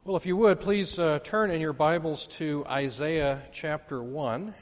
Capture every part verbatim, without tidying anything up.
Well, if you would, please uh, turn in your Bibles to Isaiah chapter one.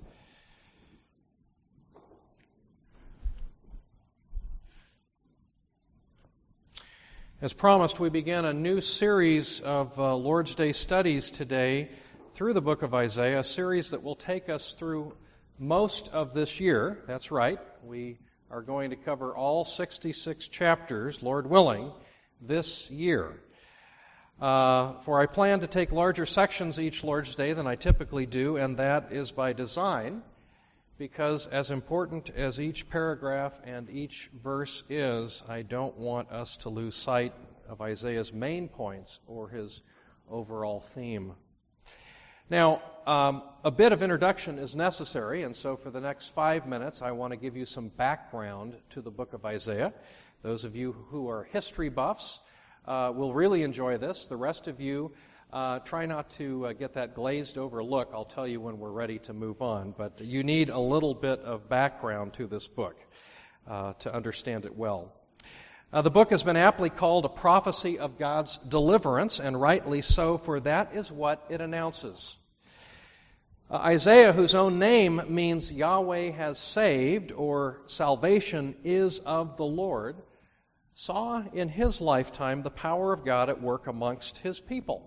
As promised, we begin a new series of uh, Lord's Day studies today through the book of Isaiah, a series that will take us through most of this year. That's right. We are going to cover all sixty-six chapters, Lord willing, this year. Uh, for I plan to take larger sections each Lord's Day than I typically do, and that is by design, because as important as each paragraph and each verse is, I don't want us to lose sight of Isaiah's main points or his overall theme. Now, um, a bit of introduction is necessary, and so for the next five minutes, I want to give you some background to the book of Isaiah. Those of you who are history buffs Uh, will really enjoy this. The rest of you, uh, try not to uh, get that glazed over look. I'll tell you when we're ready to move on. But you need a little bit of background to this book uh, to understand it well. Uh, the book has been aptly called a prophecy of God's deliverance, and rightly so, for that is what it announces. Uh, Isaiah, whose own name means Yahweh has saved, or salvation is of the Lord, saw in his lifetime the power of God at work amongst his people.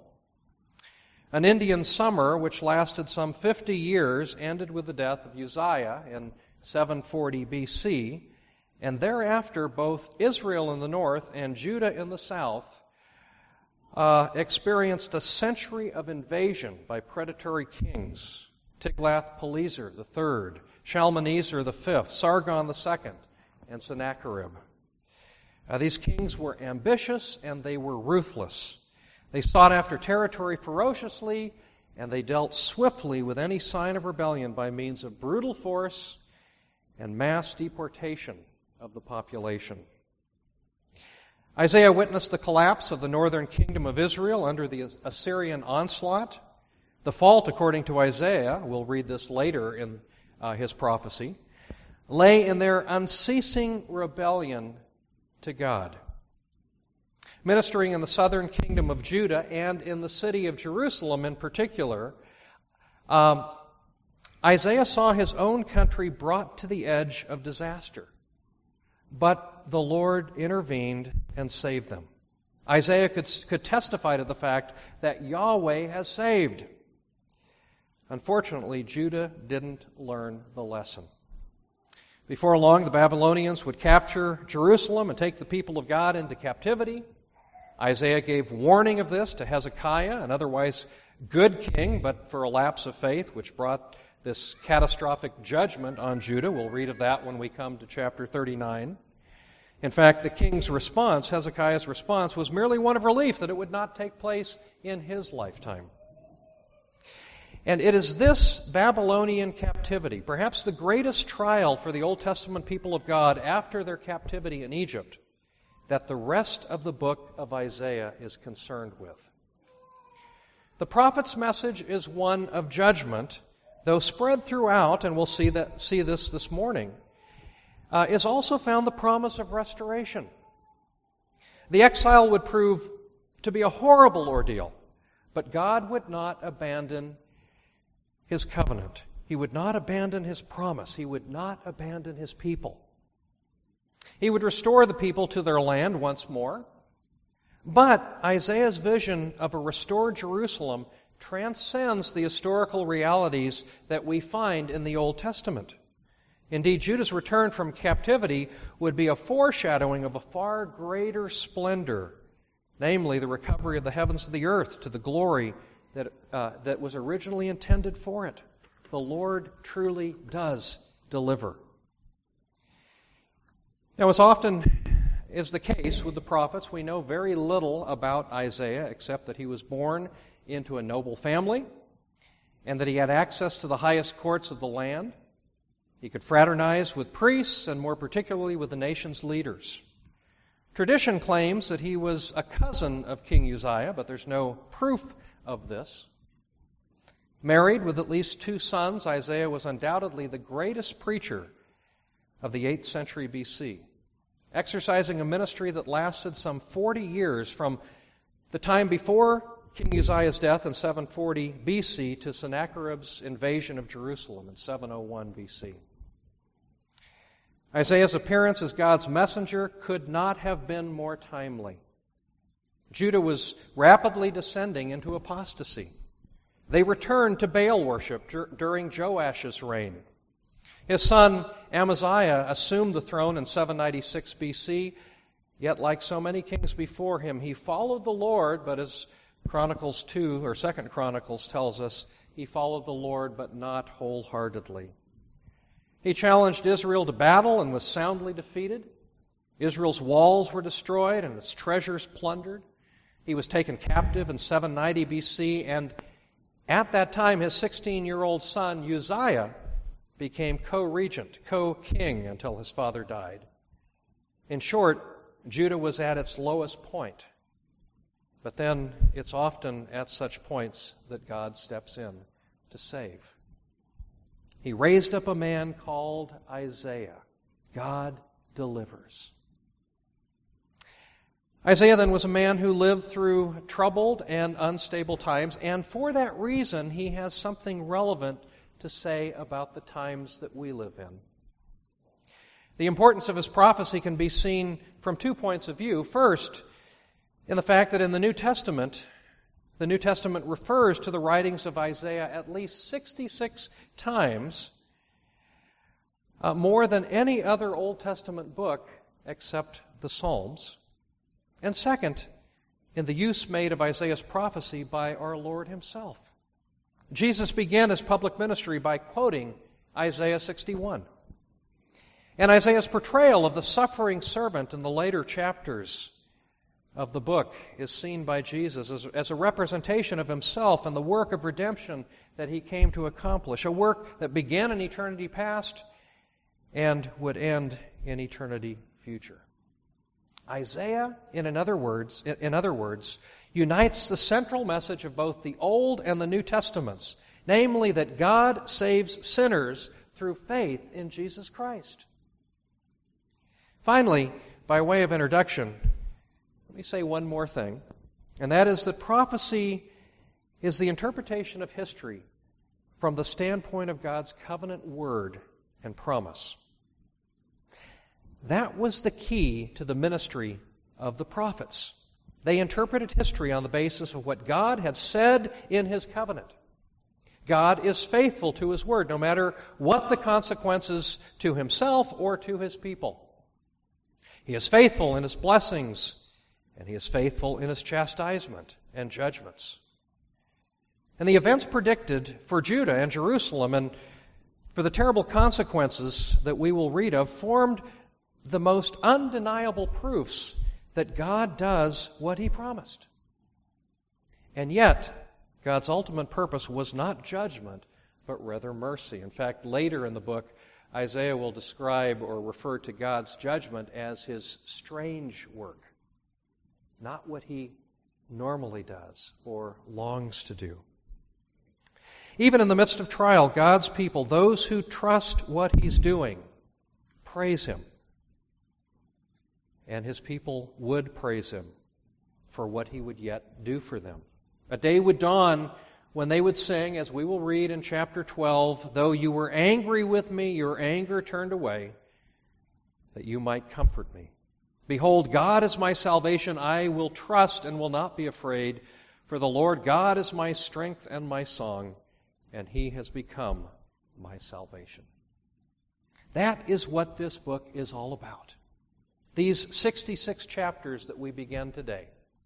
An Indian summer, which lasted some fifty years, ended with the death of Uzziah in seven forty B C, and thereafter both Israel in the north and Judah in the south uh, experienced a century of invasion by predatory kings: Tiglath-Pileser the third, Shalmaneser the fifth, Sargon the second, and Sennacherib. Uh, these kings were ambitious and they were ruthless. They sought after territory ferociously, and they dealt swiftly with any sign of rebellion by means of brutal force and mass deportation of the population. Isaiah witnessed the collapse of the northern kingdom of Israel under the Assyrian onslaught. The fault, according to Isaiah, we'll read this later in uh, his prophecy, lay in their unceasing rebellion to God. Ministering in the southern kingdom of Judah and in the city of Jerusalem in particular, um, Isaiah saw his own country brought to the edge of disaster. But the Lord intervened and saved them. Isaiah could, could testify to the fact that Yahweh has saved. Unfortunately, Judah didn't learn the lesson. Before long, the Babylonians would capture Jerusalem and take the people of God into captivity. Isaiah gave warning of this to Hezekiah, an otherwise good king, but for a lapse of faith, which brought this catastrophic judgment on Judah. We'll read of that when we come to chapter thirty-nine. In fact, the king's response, Hezekiah's response, was merely one of relief that it would not take place in his lifetime. And it is this Babylonian captivity, perhaps the greatest trial for the Old Testament people of God after their captivity in Egypt, that the rest of the book of Isaiah is concerned with. The prophet's message is one of judgment, though spread throughout, and we'll see that see this this morning, uh, is also found the promise of restoration. The exile would prove to be a horrible ordeal, but God would not abandon His covenant. He would not abandon His promise. He would not abandon His people. He would restore the people to their land once more. But Isaiah's vision of a restored Jerusalem transcends the historical realities that we find in the Old Testament. Indeed, Judah's return from captivity would be a foreshadowing of a far greater splendor, namely the recovery of the heavens and the earth to the glory that uh, that was originally intended for it. The Lord truly does deliver. Now, as often is the case with the prophets, we know very little about Isaiah except that he was born into a noble family and that he had access to the highest courts of the land. He could fraternize with priests and more particularly with the nation's leaders. Tradition claims that he was a cousin of King Uzziah, but there's no proof of this. Married with at least two sons, Isaiah was undoubtedly the greatest preacher of the eighth century B C, exercising a ministry that lasted some forty years from the time before King Uzziah's death in seven forty B C to Sennacherib's invasion of Jerusalem in seven oh one B C. Isaiah's appearance as God's messenger could not have been more timely. Judah was rapidly descending into apostasy. They returned to Baal worship dur- during Joash's reign. His son Amaziah assumed the throne in seven ninety-six B C, yet like so many kings before him, he followed the Lord, but as Chronicles two, or Second Chronicles tells us, he followed the Lord, but not wholeheartedly. He challenged Israel to battle and was soundly defeated. Israel's walls were destroyed and its treasures plundered. He was taken captive in seven ninety B C, and at that time his sixteen-year-old son Uzziah became co-regent, co-king until his father died. In short, Judah was at its lowest point. But then it's often at such points that God steps in to save. He raised up a man called Isaiah. God delivers. Isaiah then was a man who lived through troubled and unstable times, and for that reason he has something relevant to say about the times that we live in. The importance of his prophecy can be seen from two points of view. First, in the fact that in the New Testament, the New Testament refers to the writings of Isaiah at least sixty-six times, uh, more than any other Old Testament book except the Psalms. And second, in the use made of Isaiah's prophecy by our Lord himself. Jesus began his public ministry by quoting Isaiah sixty-one. And Isaiah's portrayal of the suffering servant in the later chapters of the book is seen by Jesus as, as a representation of himself and the work of redemption that he came to accomplish, a work that began in eternity past and would end in eternity future. Isaiah, in other words, in other words, unites the central message of both the Old and the New Testaments, namely that God saves sinners through faith in Jesus Christ. Finally, by way of introduction, let me say one more thing, and that is that prophecy is the interpretation of history from the standpoint of God's covenant word and promise. That was the key to the ministry of the prophets. They interpreted history on the basis of what God had said in His covenant. God is faithful to His word, no matter what the consequences to Himself or to His people. He is faithful in His blessings, and He is faithful in His chastisement and judgments. And the events predicted for Judah and Jerusalem and for the terrible consequences that we will read of formed the most undeniable proofs that God does what He promised. And yet, God's ultimate purpose was not judgment, but rather mercy. In fact, later in the book, Isaiah will describe or refer to God's judgment as His strange work, not what He normally does or longs to do. Even in the midst of trial, God's people, those who trust what He's doing, praise Him. And His people would praise Him for what He would yet do for them. A day would dawn when they would sing, as we will read in chapter twelve, "Though you were angry with me, your anger turned away, that you might comfort me. Behold, God is my salvation. I will trust and will not be afraid, for the Lord God is my strength and my song, and He has become my salvation." That is what this book is all about. These sixty-six chapters that we begin today.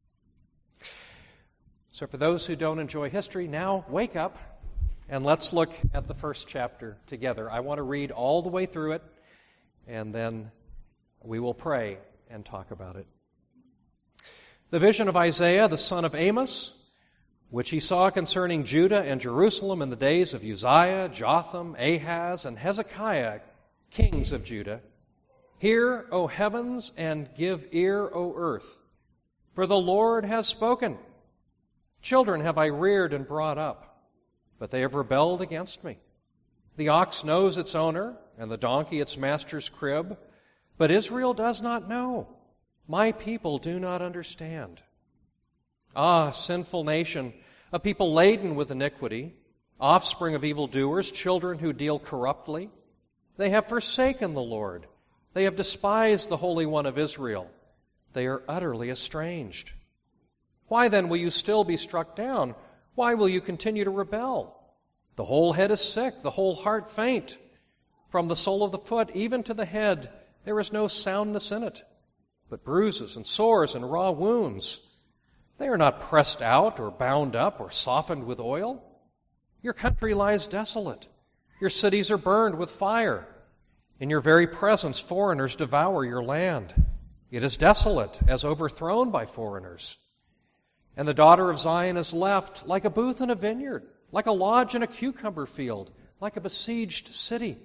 So for those who don't enjoy history, now wake up and let's look at the first chapter together. I want to read all the way through it, and then we will pray and talk about it. The vision of Isaiah, the son of Amos, which he saw concerning Judah and Jerusalem in the days of Uzziah, Jotham, Ahaz, and Hezekiah, kings of Judah. Hear, O heavens, and give ear, O earth, for the Lord has spoken. Children have I reared and brought up, but they have rebelled against me. The ox knows its owner, and the donkey its master's crib, but Israel does not know. My people do not understand. Ah, sinful nation, a people laden with iniquity, offspring of evildoers, children who deal corruptly. They have forsaken the Lord. They have despised the Holy One of Israel. They are utterly estranged. Why then will you still be struck down? Why will you continue to rebel? The whole head is sick, the whole heart faint. From the sole of the foot even to the head, there is no soundness in it, but bruises and sores and raw wounds. They are not pressed out or bound up or softened with oil. Your country lies desolate. Your cities are burned with fire. In your very presence, foreigners devour your land. It is desolate, as overthrown by foreigners. And the daughter of Zion is left like a booth in a vineyard, like a lodge in a cucumber field, like a besieged city.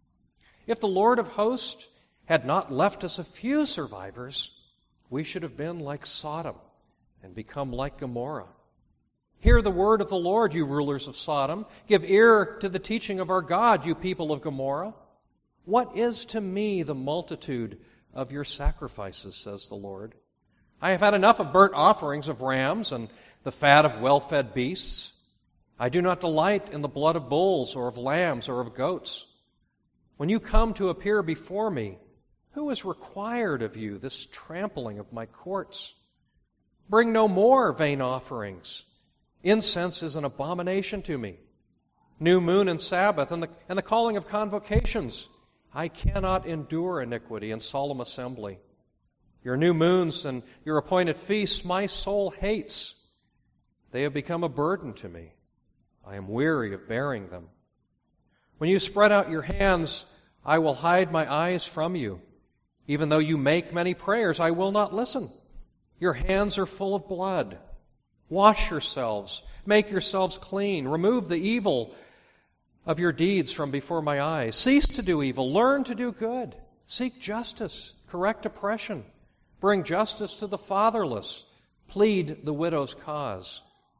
If the Lord of hosts had not left us a few survivors, we should have been like Sodom and become like Gomorrah. Hear the word of the Lord, you rulers of Sodom. Give ear to the teaching of our God, you people of Gomorrah. What is to me the multitude of your sacrifices, says the Lord? I have had enough of burnt offerings of rams and the fat of well-fed beasts. I do not delight in the blood of bulls or of lambs or of goats. When you come to appear before me, who is required of you this trampling of my courts? Bring no more vain offerings. Incense is an abomination to me. New moon and Sabbath and the, and the calling of convocations. I cannot endure iniquity and solemn assembly. Your new moons and your appointed feasts my soul hates. They have become a burden to me. I am weary of bearing them. When you spread out your hands, I will hide my eyes from you. Even though you make many prayers, I will not listen. Your hands are full of blood. Wash yourselves, make yourselves clean, remove the evil of your deeds from before my eyes. Cease to do evil, learn to do good. Seek justice, correct oppression. Bring justice to the fatherless. Plead the widow's cause.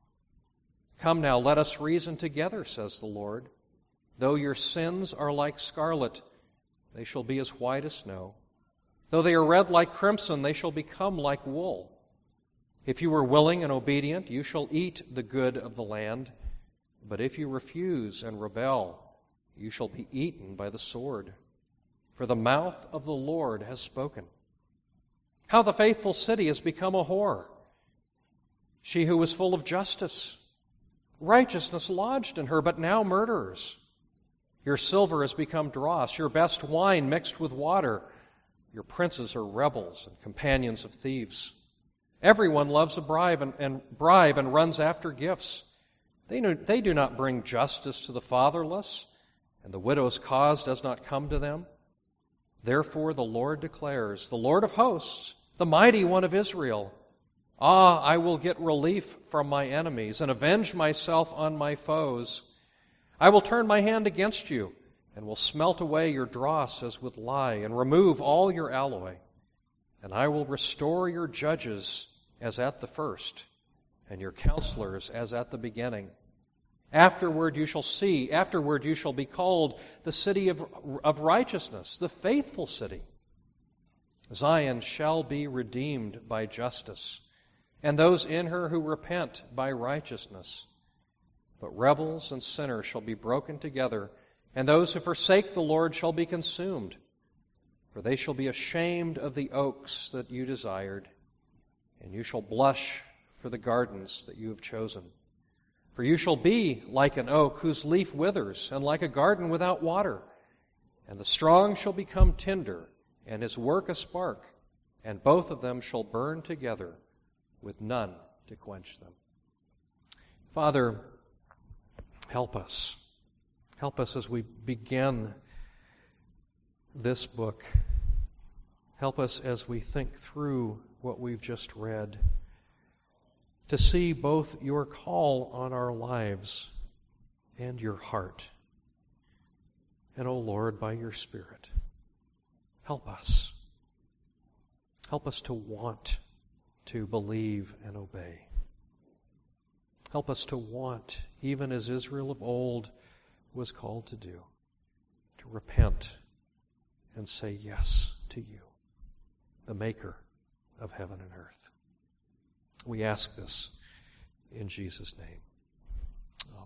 Come now, let us reason together, says the Lord. Though your sins are like scarlet, they shall be as white as snow. Though they are red like crimson, they shall become like wool. If you are willing and obedient, you shall eat the good of the land. But if you refuse and rebel, you shall be eaten by the sword. For the mouth of the Lord has spoken. How the faithful city has become a whore, she who was full of justice. Righteousness lodged in her, but now murderers. Your silver has become dross, your best wine mixed with water. Your princes are rebels and companions of thieves. Everyone loves a bribe and, and bribe and runs after gifts. They, know, they do not bring justice to the fatherless, and the widow's cause does not come to them. Therefore the Lord declares, the Lord of hosts, the mighty one of Israel, ah, I will get relief from my enemies and avenge myself on my foes. I will turn my hand against you and will smelt away your dross as with lye and remove all your alloy. And I will restore your judges as at the first, and your counselors as at the beginning. Afterward you shall see, afterward you shall be called the city of, of righteousness, the faithful city. Zion shall be redeemed by justice, and those in her who repent by righteousness. But rebels and sinners shall be broken together, and those who forsake the Lord shall be consumed. For they shall be ashamed of the oaks that you desired, and you shall blush for the gardens that you have chosen. For you shall be like an oak whose leaf withers, and like a garden without water. And the strong shall become tinder, and his work a spark, and both of them shall burn together, with none to quench them. Father, help us. Help us as we begin this book. Help us as we think through what we've just read, to see both your call on our lives and your heart. And, O Lord, by your Spirit, help us. Help us to want to believe and obey. Help us to want, even as Israel of old was called to do, to repent and say yes to you, the Maker of heaven and earth. We ask this in Jesus' name. Amen.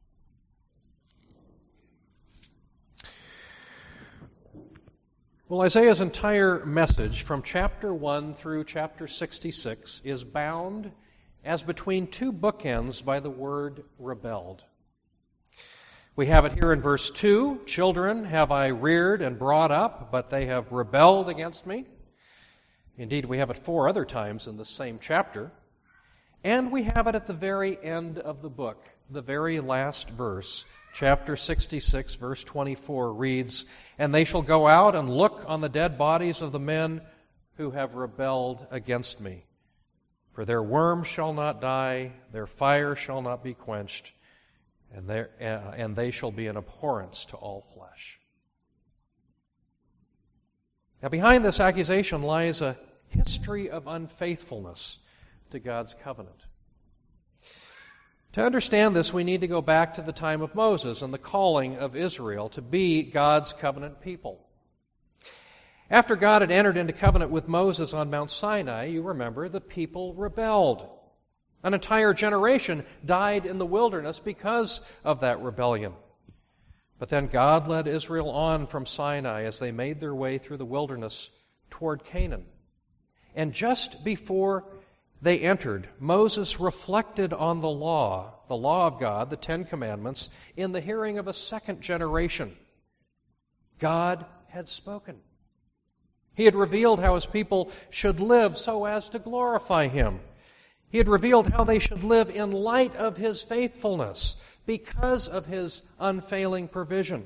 Well, Isaiah's entire message from chapter one through chapter sixty-six is bound as between two bookends by the word rebelled. We have it here in verse two, "Children have I reared and brought up, but they have rebelled against me." Indeed, we have it four other times in the same chapter. And we have it at the very end of the book, the very last verse. Chapter sixty-six, verse twenty-four reads, "And they shall go out and look on the dead bodies of the men who have rebelled against me. For their worm shall not die, their fire shall not be quenched, and, their, uh, and they shall be an abhorrence to all flesh." Now, behind this accusation lies a history of unfaithfulness to God's covenant. To understand this, we need to go back to the time of Moses and the calling of Israel to be God's covenant people. After God had entered into covenant with Moses on Mount Sinai, you remember, the people rebelled. An entire generation died in the wilderness because of that rebellion. But then God led Israel on from Sinai as they made their way through the wilderness toward Canaan. And just before they entered, Moses reflected on the law, the law of God, the Ten Commandments, in the hearing of a second generation. God had spoken. He had revealed how His people should live so as to glorify Him. He had revealed how they should live in light of His faithfulness because of His unfailing provision.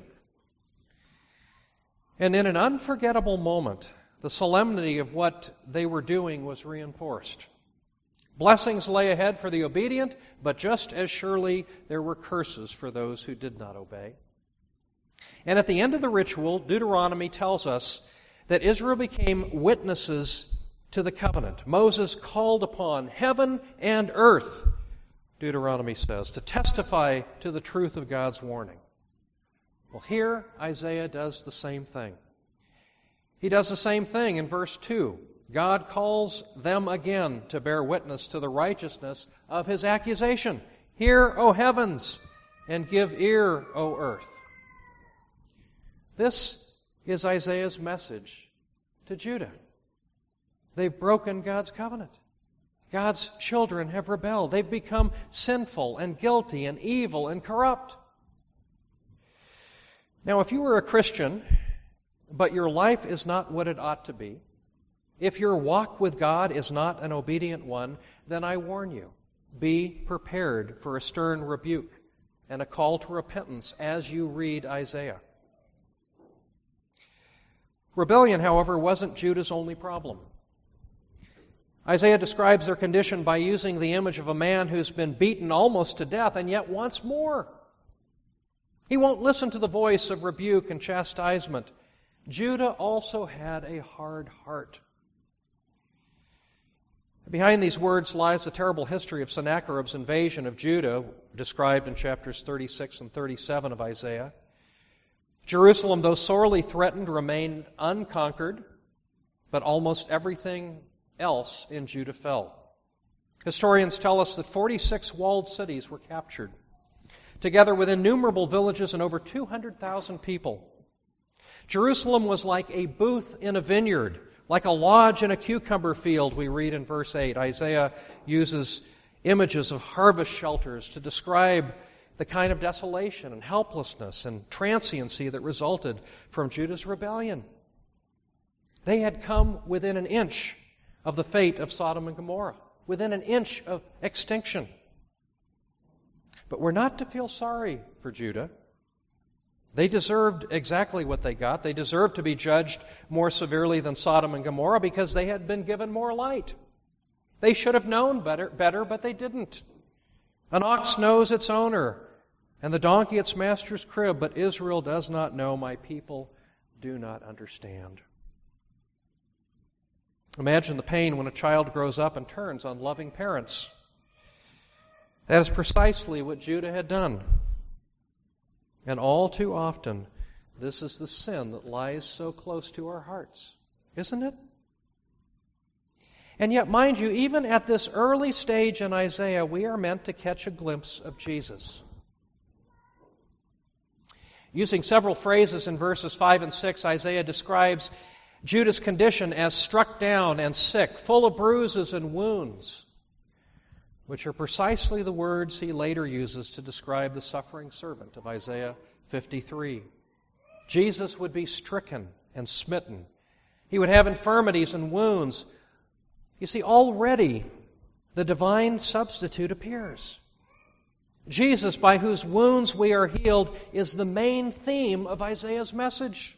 And in an unforgettable moment, the solemnity of what they were doing was reinforced. Blessings lay ahead for the obedient, but just as surely there were curses for those who did not obey. And at the end of the ritual, Deuteronomy tells us that Israel became witnesses to the covenant. Moses called upon heaven and earth, Deuteronomy says, to testify to the truth of God's warning. Well, here Isaiah does the same thing. He does the same thing in verse two. God calls them again to bear witness to the righteousness of His accusation. "Hear, O heavens, and give ear, O earth." This is Isaiah's message to Judah. They've broken God's covenant. God's children have rebelled. They've become sinful and guilty and evil and corrupt. Now, if you were a Christian, but your life is not what it ought to be, if your walk with God is not an obedient one, then I warn you, be prepared for a stern rebuke and a call to repentance as you read Isaiah. Rebellion, however, wasn't Judah's only problem. Isaiah describes their condition by using the image of a man who's been beaten almost to death and yet wants more. He won't listen to the voice of rebuke and chastisement. Judah also had a hard heart. Behind these words lies the terrible history of Sennacherib's invasion of Judah, described in chapters thirty-six and thirty-seven of Isaiah. Jerusalem, though sorely threatened, remained unconquered, but almost everything else in Judah fell. Historians tell us that forty-six walled cities were captured, together with innumerable villages and over two hundred thousand people. Jerusalem was like a booth in a vineyard, like a lodge in a cucumber field, we read in verse eight. Isaiah uses images of harvest shelters to describe the kind of desolation and helplessness and transiency that resulted from Judah's rebellion. They had come within an inch of the fate of Sodom and Gomorrah, within an inch of extinction. But we're not to feel sorry for Judah. They deserved exactly what they got. They deserved to be judged more severely than Sodom and Gomorrah because they had been given more light. They should have known better, better, but they didn't. An ox knows its owner, and the donkey its master's crib, but Israel does not know, my people do not understand. Imagine the pain when a child grows up and turns on loving parents. That is precisely what Judah had done. And all too often, this is the sin that lies so close to our hearts, isn't it? And yet, mind you, even at this early stage in Isaiah, we are meant to catch a glimpse of Jesus. Using several phrases in verses five and six, Isaiah describes Judah's condition as struck down and sick, full of bruises and wounds, which are precisely the words he later uses to describe the suffering servant of Isaiah fifty-three. Jesus would be stricken and smitten. He would have infirmities and wounds. You see, already the divine substitute appears. Jesus, by whose wounds we are healed, is the main theme of Isaiah's message.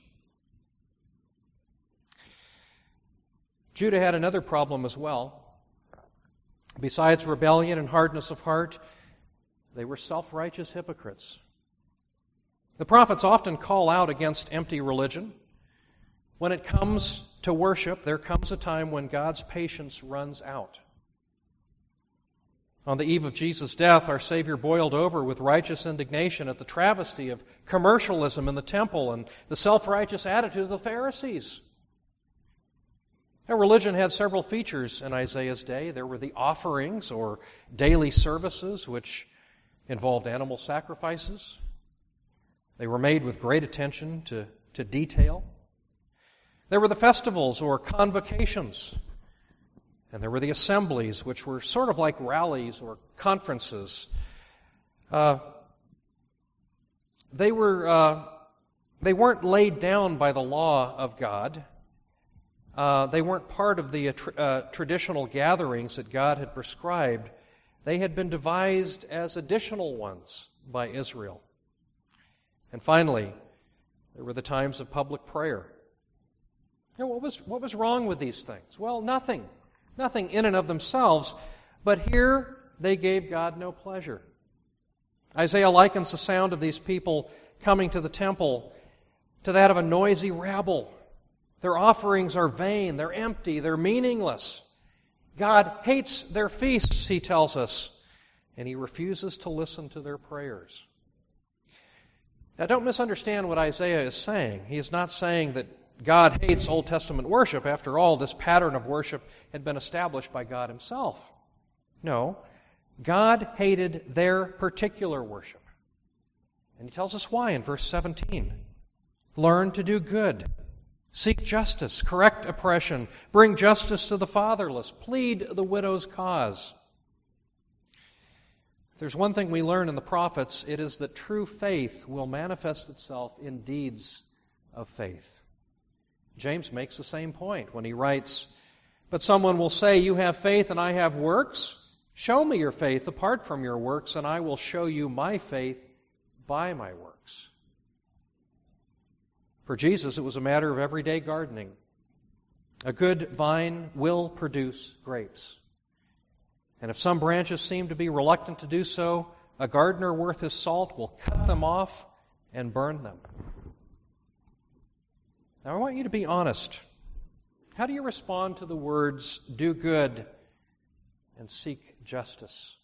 Judah had another problem as well. Besides rebellion and hardness of heart, they were self-righteous hypocrites. The prophets often call out against empty religion. When it comes to worship, there comes a time when God's patience runs out. On the eve of Jesus' death, our Savior boiled over with righteous indignation at the travesty of commercialism in the temple and the self-righteous attitude of the Pharisees. Now, religion had several features in Isaiah's day. There were the offerings or daily services, which involved animal sacrifices. They were made with great attention to, to detail. There were the festivals or convocations. And there were the assemblies, which were sort of like rallies or conferences. Uh, they were uh, they weren't laid down by the law of God. Uh, they weren't part of the uh, tr- uh, traditional gatherings that God had prescribed. They had been devised as additional ones by Israel. And finally, there were the times of public prayer. Now, what was what was wrong with these things? Well, nothing. Nothing in and of themselves, but here they gave God no pleasure. Isaiah likens the sound of these people coming to the temple to that of a noisy rabble. Their offerings are vain, they're empty, they're meaningless. God hates their feasts, he tells us, and he refuses to listen to their prayers. Now, don't misunderstand what Isaiah is saying. He is not saying that God hates Old Testament worship. After all, this pattern of worship had been established by God himself. No, God hated their particular worship. And he tells us why in verse seventeen. Learn to do good, seek justice, correct oppression, bring justice to the fatherless, plead the widow's cause. If there's one thing we learn in the prophets, it is that true faith will manifest itself in deeds of faith. James makes the same point when he writes, "But someone will say, 'You have faith and I have works. Show me your faith apart from your works, and I will show you my faith by my works.'" For Jesus, it was a matter of everyday gardening. A good vine will produce grapes. And if some branches seem to be reluctant to do so, a gardener worth his salt will cut them off and burn them. Now, I want you to be honest. How do you respond to the words, "do good" and "seek justice"?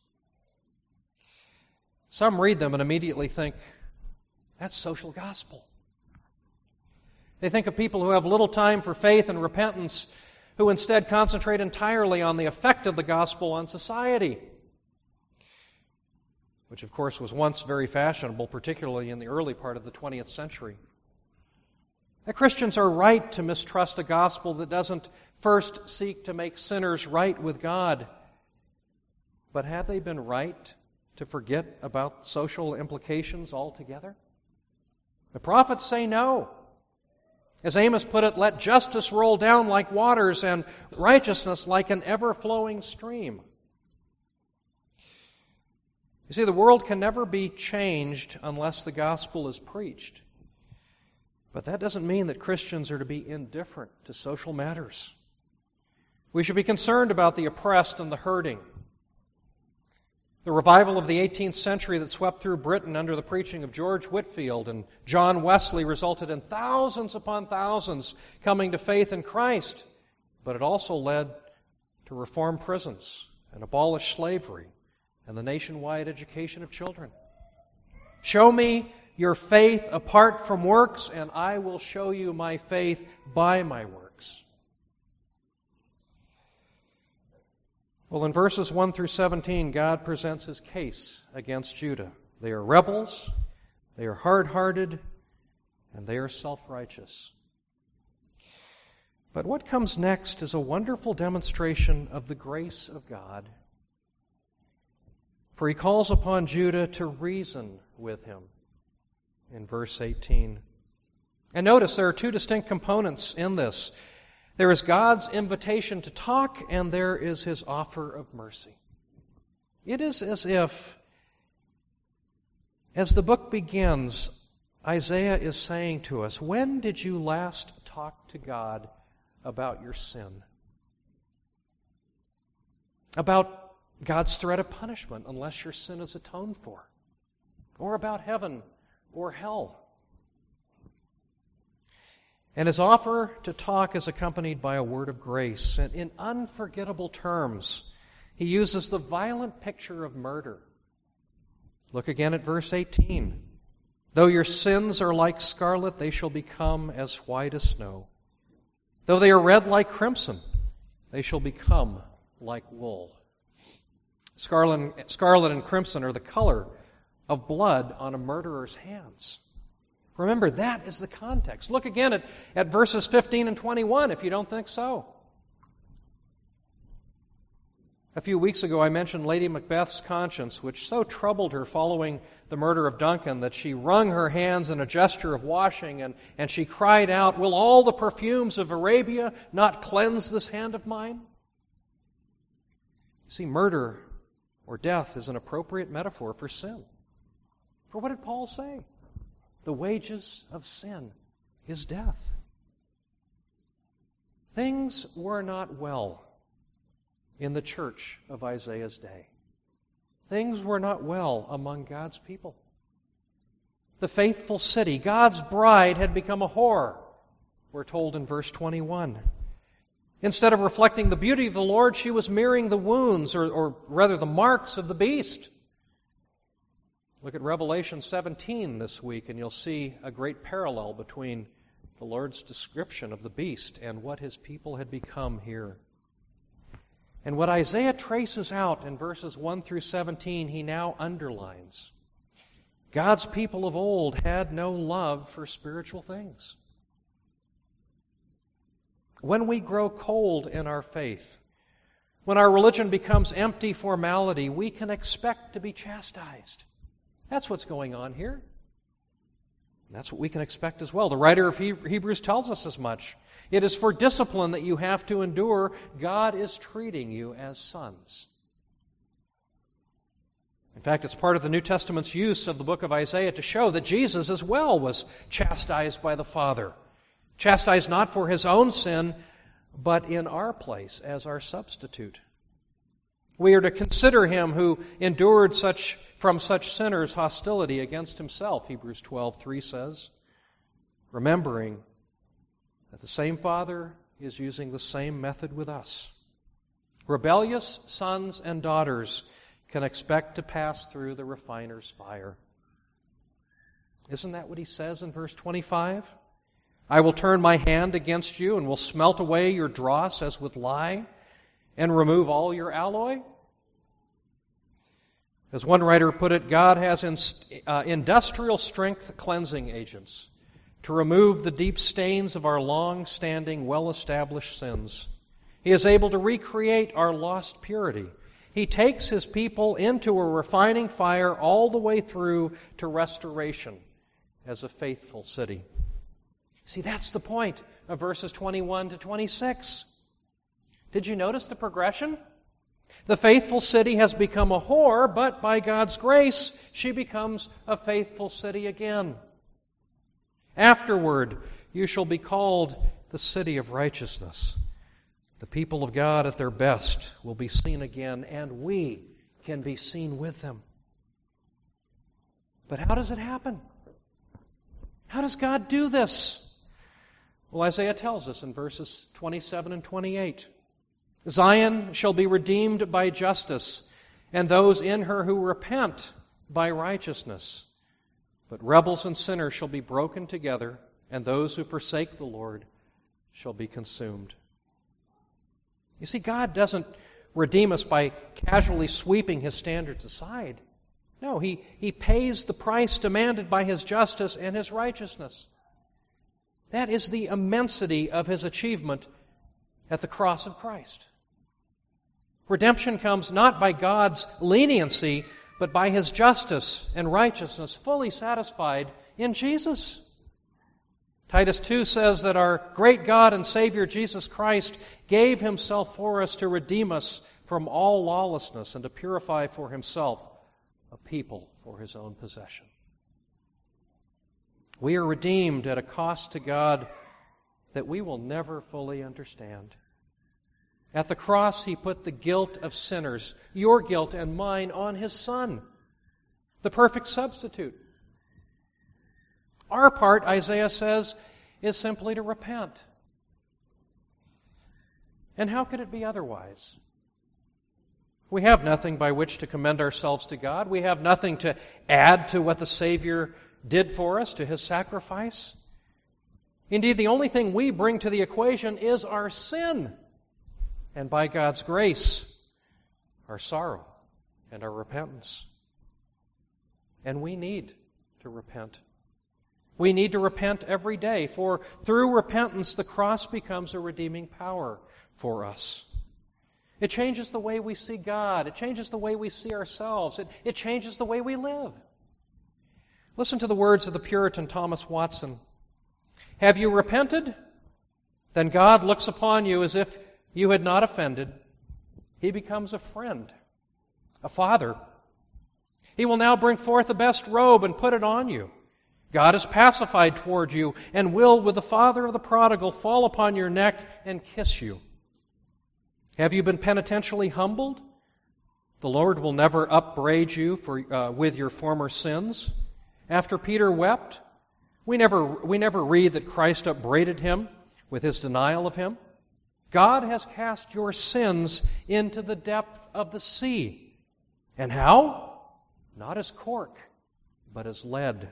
Some read them and immediately think, that's social gospel. They think of people who have little time for faith and repentance, who instead concentrate entirely on the effect of the gospel on society, which, of course, was once very fashionable, particularly in the early part of the twentieth century. That Christians are right to mistrust a gospel that doesn't first seek to make sinners right with God. But have they been right to forget about social implications altogether? The prophets say no. As Amos put it, let justice roll down like waters and righteousness like an ever-flowing stream. You see, the world can never be changed unless the gospel is preached. But that doesn't mean that Christians are to be indifferent to social matters. We should be concerned about the oppressed and the hurting. The revival of the eighteenth century that swept through Britain under the preaching of George Whitefield and John Wesley resulted in thousands upon thousands coming to faith in Christ. But it also led to reform prisons and abolish slavery and the nationwide education of children. Show me your faith apart from works, and I will show you my faith by my works. Well, in verses one through seventeen, God presents His case against Judah. They are rebels, they are hard-hearted, and they are self-righteous. But what comes next is a wonderful demonstration of the grace of God. For He calls upon Judah to reason with Him in verse eighteen. And notice there are two distinct components in this. There is God's invitation to talk, and there is His offer of mercy. It is as if, as the book begins, Isaiah is saying to us, when did you last talk to God about your sin? About God's threat of punishment unless your sin is atoned for? Or about heaven or hell? And His offer to talk is accompanied by a word of grace. And in unforgettable terms, He uses the violent picture of murder. Look again at verse eighteen. Though your sins are like scarlet, they shall become as white as snow. Though they are red like crimson, they shall become like wool. Scarlet, scarlet and crimson are the color of blood on a murderer's hands. Remember, that is the context. Look again at, at verses fifteen and twenty-one if you don't think so. A few weeks ago I mentioned Lady Macbeth's conscience, which so troubled her following the murder of Duncan that she wrung her hands in a gesture of washing and, and she cried out, "Will all the perfumes of Arabia not cleanse this hand of mine?" See, murder or death is an appropriate metaphor for sin. For what did Paul say? The wages of sin is death. Things were not well in the church of Isaiah's day. Things were not well among God's people. The faithful city, God's bride, had become a whore, we're told in verse twenty-one. Instead of reflecting the beauty of the Lord, she was mirroring the wounds, or, or rather the marks of the beast. Look at Revelation seventeen this week, and you'll see a great parallel between the Lord's description of the beast and what His people had become here. And what Isaiah traces out in verses one through seventeen, he now underlines. God's people of old had no love for spiritual things. When we grow cold in our faith, when our religion becomes empty formality, we can expect to be chastised. That's what's going on here. And that's what we can expect as well. The writer of Hebrews tells us as much. It is for discipline that you have to endure. God is treating you as sons. In fact, it's part of the New Testament's use of the book of Isaiah to show that Jesus as well was chastised by the Father. Chastised not for His own sin, but in our place as our substitute. We are to consider Him who endured such from such sinners hostility against Himself, Hebrews twelve three says, remembering that the same Father is using the same method with us. Rebellious sons and daughters can expect to pass through the refiner's fire. Isn't that what He says in verse twenty-five? I will turn my hand against you and will smelt away your dross as with lye and remove all your alloy. As one writer put it, God has in, uh, industrial strength cleansing agents to remove the deep stains of our long-standing, well-established sins. He is able to recreate our lost purity. He takes His people into a refining fire all the way through to restoration as a faithful city. See, that's the point of verses twenty-one to twenty-six. Did you notice the progression? The faithful city has become a whore, but by God's grace, she becomes a faithful city again. Afterward, you shall be called the city of righteousness. The people of God at their best will be seen again, and we can be seen with them. But how does it happen? How does God do this? Well, Isaiah tells us in verses twenty-seven and twenty-eight. Zion shall be redeemed by justice, and those in her who repent by righteousness. But rebels and sinners shall be broken together, and those who forsake the Lord shall be consumed. You see, God doesn't redeem us by casually sweeping His standards aside. No, He, he pays the price demanded by His justice and His righteousness. That is the immensity of His achievement at the cross of Christ. Redemption comes not by God's leniency, but by His justice and righteousness fully satisfied in Jesus. Titus two says that our great God and Savior Jesus Christ gave Himself for us to redeem us from all lawlessness and to purify for Himself a people for His own possession. We are redeemed at a cost to God that we will never fully understand. At the cross, He put the guilt of sinners, your guilt and mine, on His Son, the perfect substitute. Our part, Isaiah says, is simply to repent. And how could it be otherwise? We have nothing by which to commend ourselves to God. We have nothing to add to what the Savior did for us, to His sacrifice. Indeed, the only thing we bring to the equation is our sin. And by God's grace, our sorrow and our repentance. And we need to repent. We need to repent every day, for through repentance, the cross becomes a redeeming power for us. It changes the way we see God. It changes the way we see ourselves. It, it changes the way we live. Listen to the words of the Puritan Thomas Watson. Have you repented? Then God looks upon you as if you had not offended. He becomes a friend, a father. He will now bring forth the best robe and put it on you. God is pacified toward you and will, with the father of the prodigal, fall upon your neck and kiss you. Have you been penitentially humbled? The Lord will never upbraid you for, uh, with your former sins. After Peter wept, we never, we never read that Christ upbraided him with his denial of Him. God has cast your sins into the depth of the sea. And how? Not as cork, but as lead.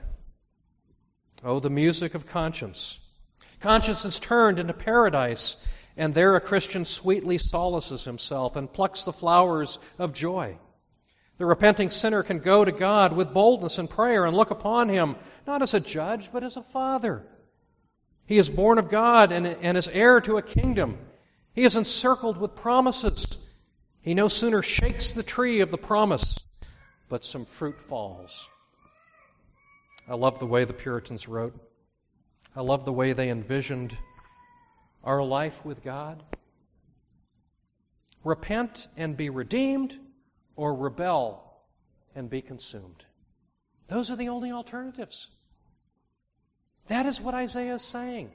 Oh, the music of conscience. Conscience is turned into paradise, and there a Christian sweetly solaces himself and plucks the flowers of joy. The repenting sinner can go to God with boldness and prayer and look upon Him, not as a judge, but as a father. He is born of God and, and is heir to a kingdom. He is encircled with promises. He no sooner shakes the tree of the promise, but some fruit falls. I love the way the Puritans wrote. I love the way they envisioned our life with God. Repent and be redeemed, or rebel and be consumed. Those are the only alternatives. That is what Isaiah is saying.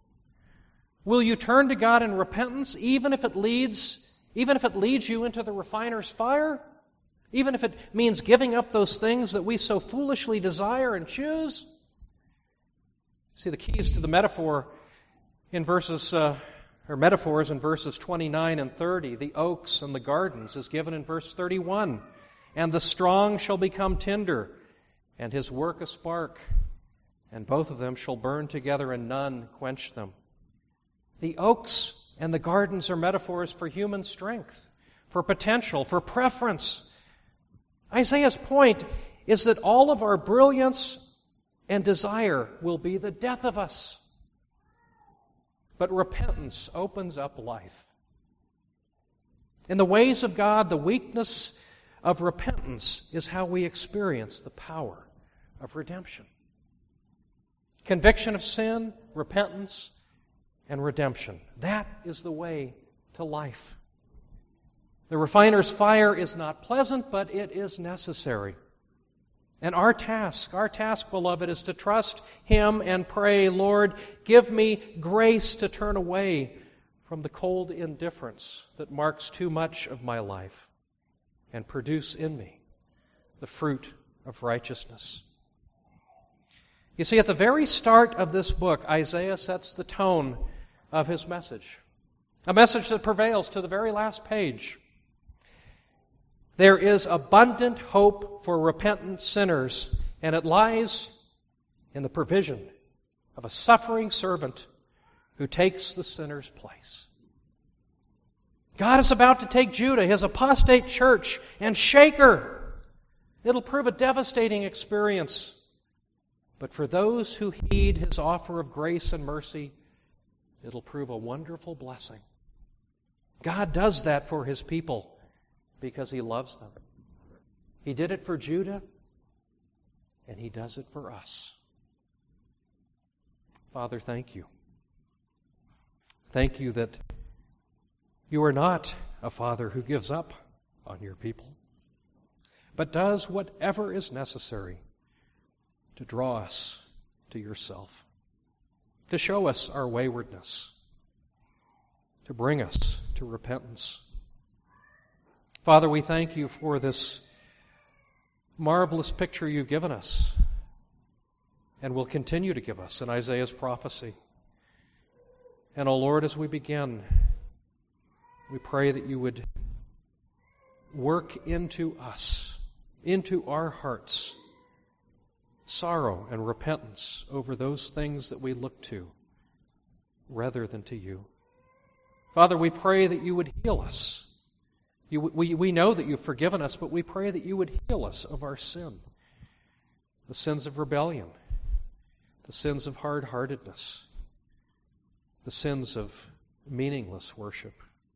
Will you turn to God in repentance, even if it leads, even if it leads you into the refiner's fire? Even if it means giving up those things that we so foolishly desire and choose? See, the keys to the metaphor in verses, uh, or metaphors in verses twenty-nine and thirty, the oaks and the gardens, is given in verse thirty-one. And the strong shall become tinder, and his work a spark, and both of them shall burn together, and none quench them. The oaks and the gardens are metaphors for human strength, for potential, for preference. Isaiah's point is that all of our brilliance and desire will be the death of us. But repentance opens up life. In the ways of God, the weakness of repentance is how we experience the power of redemption. Conviction of sin, repentance, and redemption. That is the way to life. The refiner's fire is not pleasant, but it is necessary. And our task, our task, beloved, is to trust Him and pray, Lord, give me grace to turn away from the cold indifference that marks too much of my life and produce in me the fruit of righteousness. You see, at the very start of this book, Isaiah sets the tone of his message, a message that prevails to the very last page. There is abundant hope for repentant sinners, and it lies in the provision of a suffering servant who takes the sinner's place. God is about to take Judah, His apostate church, and shake her. It'll prove a devastating experience. But for those who heed His offer of grace and mercy, it'll prove a wonderful blessing. God does that for His people because He loves them. He did it for Judah, and He does it for us. Father, thank You. Thank You that You are not a Father who gives up on Your people, but does whatever is necessary to draw us to Yourself, to show us our waywardness, to bring us to repentance. Father, we thank You for this marvelous picture You've given us and will continue to give us in Isaiah's prophecy. And, O Lord, as we begin, we pray that You would work into us, into our hearts, sorrow and repentance over those things that we look to rather than to You. Father, we pray that You would heal us. You, we, we know that You've forgiven us, but we pray that You would heal us of our sin, the sins of rebellion, the sins of hard-heartedness, the sins of meaningless worship.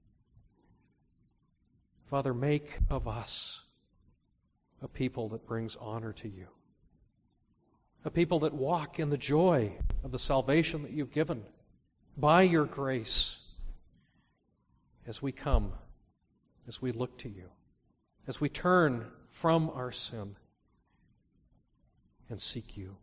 Father, make of us a people that brings honor to You, a people that walk in the joy of the salvation that You've given by Your grace as we come, as we look to You, as we turn from our sin and seek You.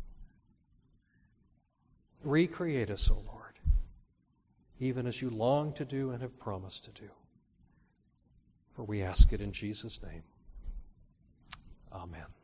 Recreate us, O Lord, even as You long to do and have promised to do. For we ask it in Jesus' name. Amen.